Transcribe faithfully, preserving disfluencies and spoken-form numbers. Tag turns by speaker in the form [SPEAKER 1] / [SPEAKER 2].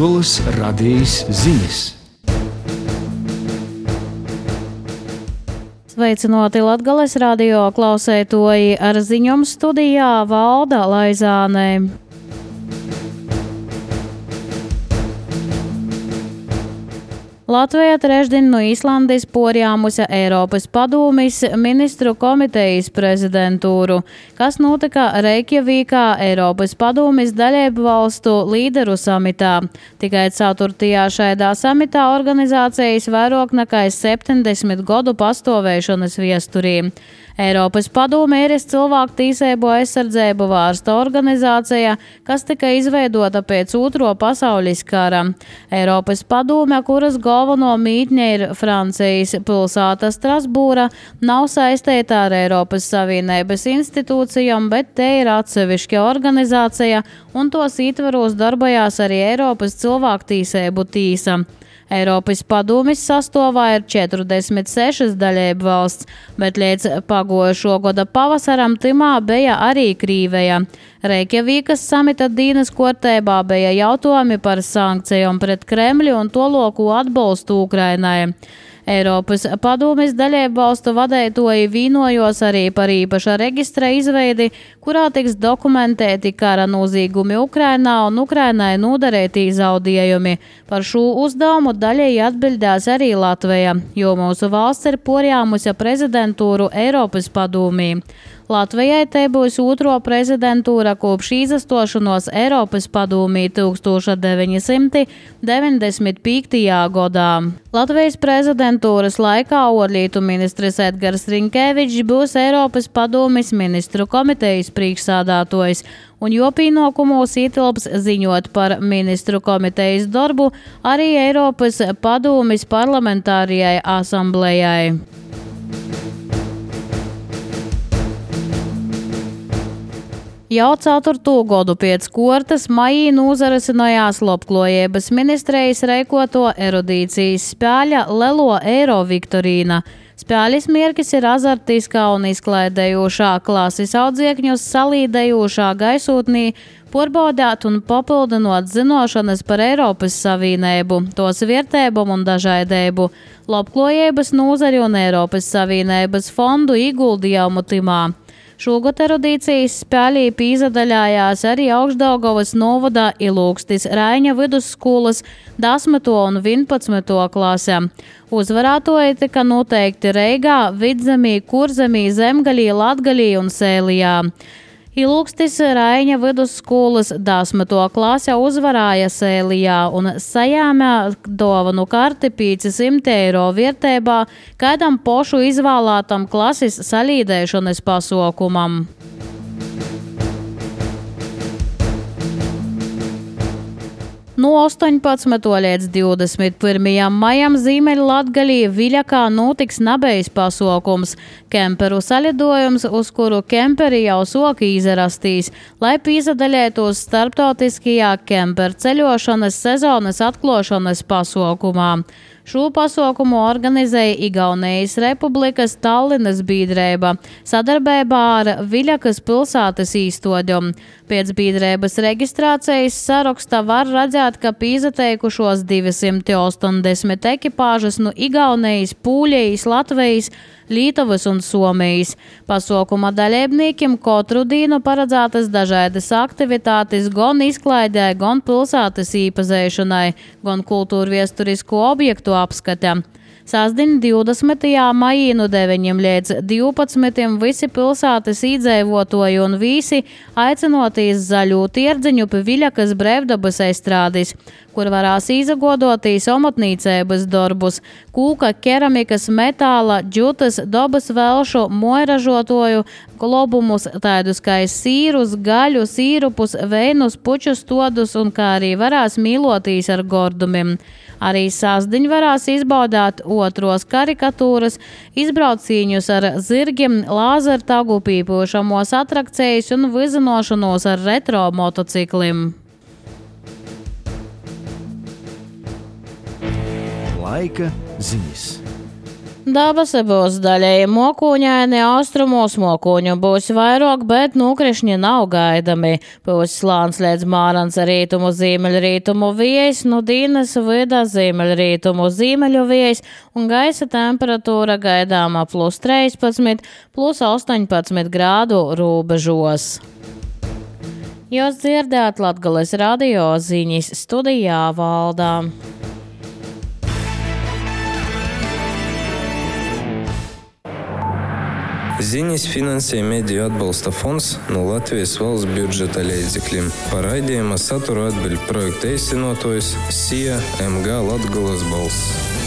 [SPEAKER 1] Latgolas radījis ziņas.
[SPEAKER 2] Sveicinoti Latgales radio klausētoji, ar ziņām studijā Valda Laizāne. Latvija trešdien no Īslandes porjāmusi Eiropas padūmis ministru komitejas prezidentūru, kas notika Reikjavīkā Eiropas padūmis dalību valstu līderu samitā. Tikai ceturtajā šaidā samitā organizācijas vairāk nekā septiņdesmit godu pastovēšanas viesturī. Eiropas padome ir cilvēku tīsību aizsardzību vārsta organizācija, kas tika izveidota pēc Otro pasaules kara. Eiropas padome, kuras galveno mītne ir Francijas pilsēta Strasbūra, nav saistīta ar Eiropas Savienības institūcijām, bet te ir atsevišķa organizācija, un tos ietvaros darbojās arī Eiropas cilvēku tīsību tīsa. Eiropas padomes sastāvā ir četrdesmit sešas dalību valsts, bet līdz pagojušo gada pavasaram timā bija arī Krīveja. Reikjavīkas samita dienas kārtībā bija jautājumi par sankcijām pret Kremļu un toloko atbalstu Ukrainai. Eiropas padomes dalību valstu vadītāji vienojos arī par īpaša reģistra izveidi, kurā tiks dokumentēti kara noziegumi Ukrainā un Ukrainai nodarētī zaudējumi. Par šo uzdevumu daļēji atbildēs arī Latvija, jo mūsu valsts ir porjāmusi prezidentūru Eiropas padomī. Latvijai te būs otro prezidentūra kopš izastošanos Eiropas padomī tūkstoš deviņi simti deviņdesmit piektajā gadā. Latvijas prezidentūras laikā ārlietu ministrs Edgars Rinkevičs būs Eiropas padomes ministru komitejas priekšsādātojs, un jo pienākumos ietilps ziņot par ministru komitejas darbu arī Eiropas padomes parlamentārijai asamblējai. Jau ceturto gadu pēc kortas maijā nozarasinājās Labklājības ministrijas reikoto erudīcijas spēļa Lelo Eiro Viktorīna. Spēļas mērķis ir azartiskā un izklaidējošā klases audziekņus salīdējošā gaisotnī porbaudāt un papildinot zinošanas par Eiropas Savienību, tos vērtējumu un dažādību, Labklājības nozari un Eiropas Savienības fondu ieguldījumu timā. Šogad erudīcijas spēlī pīzadaļājās arī Augšdaugavas novadā Ilūkstis Raiņa vidusskolas desmito un vienpadsmito klasē. Uzvarētāji tika noteikti Reigā, Vidzemī, Kurzemī, Zemgalī, Latgalī un Sēlijā. Ilūkstis Raiņa vidusskolas desmito klase uzvarēja Sēlijā un sajāmē dāvanu karti piecsimt eiro vērtībā kādam pošu izvēlētam klases salīdēšanas pasaukumam. No astoņpadsmitā līdz divdesmit pirmajam maijam Ziemeļlatgalī Viļakā notiks nabejs pasaukums – kemperu salidojums, uz kuru kemperi jau soka izrastīs, lai pīzadaļētos starptautiskajā kemperu ceļošanas sezonas atklāšanas pasaukumā. Šo pasaukumu organizēja Igaunijas Republikas Tallinas biedrība sadarbībā ar Viļakas pilsētas īstoģiem. Pēc biedrības reģistrācijas saraksta var redzēt, ka pīzateikušos divsimt astoņdesmit ekipāžas no Igaunijas, Pūļijas, Latvijas, Lietuvas un Somijas. Pasaukuma dalībniekiem katru dienu paredzētas dažādas aktivitātes gan izklaidē, gan pilsētas īpazēšanai, gan kultūrviesturisko objektu apskate. Sasdien divdesmitajā maijā no deviņiem līdz divpadsmitim visi pilsētas iedzīvotāji un visi aicinotīs zaļo tirdziņu pie Viļakas brīvdabas estrādes, kur varās izagodotīs omatnīcības darbus, kūka, keramikas, metāla, džutas, dobas velšu, mojražotoju globumus, tādus kā sīrus, gaļu, sīrupus, veinus, pučus todus un kā arī varās mīlotīs ar gordumiem. Arī sasdiņ varās izbaudāt otros karikatūras, izbraucīņus ar zirgiem, lāzertagu pīpošamos atrakcijas un vizinošanos ar retro motociklim.
[SPEAKER 1] Laika ziņas.
[SPEAKER 2] Dabas būs daļēji mokoņaini, austrumos mokoņu būs vairāk, bet nokrišņi nav gaidami. Būs slāns līdz Mārans rītumu ziemeļrītumu vējs, no dienas vidā ziemeļrītumu ziemeļu vējs un gaisa temperatūra gaidāma plus trīspadsmit, plus astoņpadsmit grādu robežos. Jūs dzirdēt Latgales radio ziņas, studijā Valdā.
[SPEAKER 3] Ziņas finansē Mediju atbalsta fonds no Latvijas valsts budžeta līdzekļiem. Par raidījuma saturu atbild projekta īstenotājs S I A M G Latgales balss.